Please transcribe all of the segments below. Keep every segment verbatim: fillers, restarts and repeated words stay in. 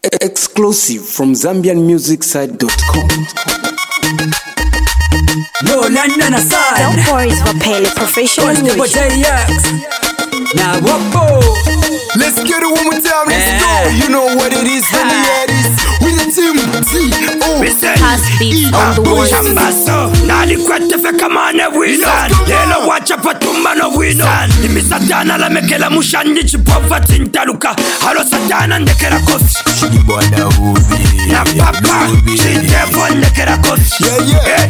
Exclusive from Zambian Music Site dot com. No, London aside. Don't worry, it's Vapele professional music. Now, whoa, let's get it one more time. Let's go. You know what it is when the head is. With the team T O Has beats on the one. Chambaso, nali kwete feka mane wino. Lelo wacha patumba no wino. Limi satana la mekela mushandi chipova tintaluka. Halo satana ndekela kosi. Shibwana ubi. Na papa, shidevo ndekela kosi. Yeah, yeah.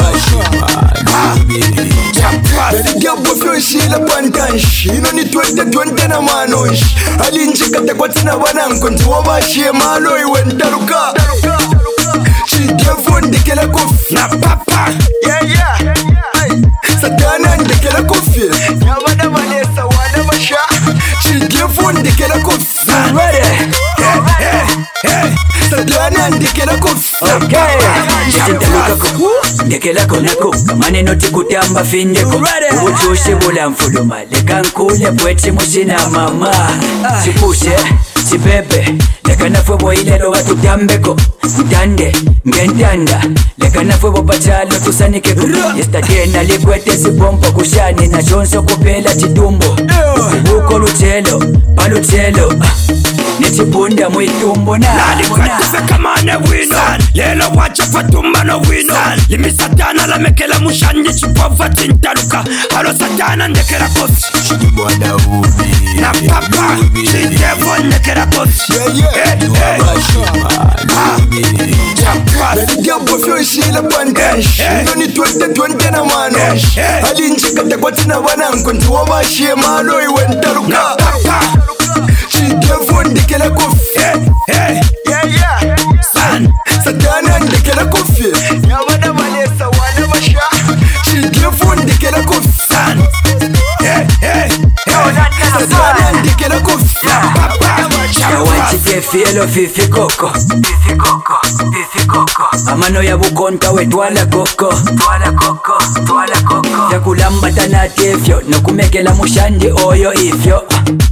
Bedi gabo fyo shila pantanshi. Ino ni twente twente na manonshi. Alinji kate kwa tina wananko. Ntiwaba shie malo iwe ntaluka. Shidevo ndekela kofi. Na papa, yeah, yeah. Satana ndekela kofi. Nyabada vanesa wana masha. Shidevo ndekela kofi. ready? hey, hey. Satana ndekela kofi. Okay. Chiteluka ko, ndekela konako. Maneno tikutamba findeko. Ubuchoshe bula mfuluma. Leka nkule bweti mushina mama. Sipushe, sipepe. Leka nafwe boilelo watu tambeko. Mtande, ngentanda. Leka nafwe bopachalo tusanikeko. Yesterday naligwete sipompo kushani na chonso kupela chidumbo. Ubuko luchelo, paluchelo. Nechibunda mwitumbo na Nali kwete feka mane wino. Lelo wacha patumba no wino. Limi satana la mekela mushandi chipova tintaluka. Halo satana ndekela kosi. Shibwana ubi. Na papa, shidevo ndekela kosi. Yeah, yeah. Bedi gabo fyo shila pantanshi. Ino ni twente twente na manonshi. Alinji kate kwa tina wananko. Ntiwaba shie malo iwe ntaluka. Shidevo ndekela kofi. Hey, Yeah, yeah. son. Satana ndekela kofi. Nyabada vanesa wana masha. Shidevo ndekela kofi. Son. Hey, hey, hey. Satana ndekela kofi. Chawachite fielo fifi koko. Fifi koko, fifi koko. Amano ya bukonta we twala koko. Twala koko, twala koko. Yakulamba tanatefyo nokumekela mushandi oyo ifyo.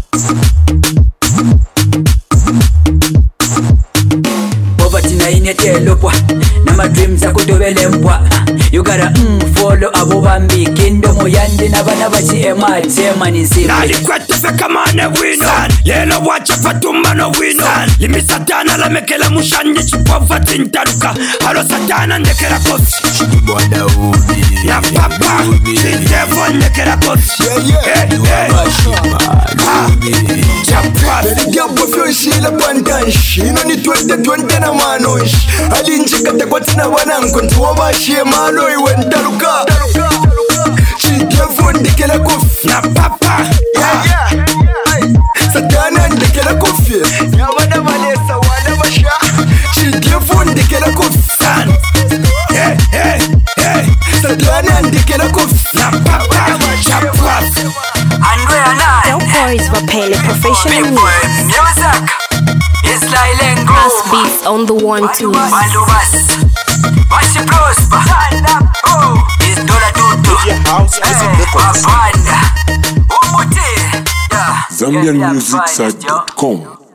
Poverty na inetelopwa na my dreams akutobele mpwa. You gotta mm, follow abo bambi kindo moyandi na bana bachi emate manisi. Nali kwete feka mane wino. Lelo wacha patumba no wino. Limi satana la mekela mushandi chipova tintaluka. Halo satana ndekela kosi. Shibwana ubi. Na papa, shidevo ndekela kosi. Yeah, yeah. Bedi gabo fyo shila pantanshi. Ino ni twente twente na manonshi. Alinji kate kwa tina wananko. Ntiwaba shie malo iwe ntaluka. Shidevo ndekela kofi. Na papa, Yeah, yeah. Satana ndekela kofi. Nyabada vanesa wana masha. Shidevo ndekela kofi. son. Hey, hey, hey. Satana ndekela kofi. Na papa, chapwa. Andwe anai. Don't worry, it's Vapele professional Big music. boy music. It's like Lengo. Has beats on the one too. Malubas. Washi prosper. Oh, it's Dola Dudu. Hey, Wapanda. Umuti. Yeah. Zambian Music Site dot com.